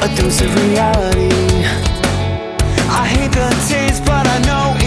a dose of reality. I hate the taste, but I know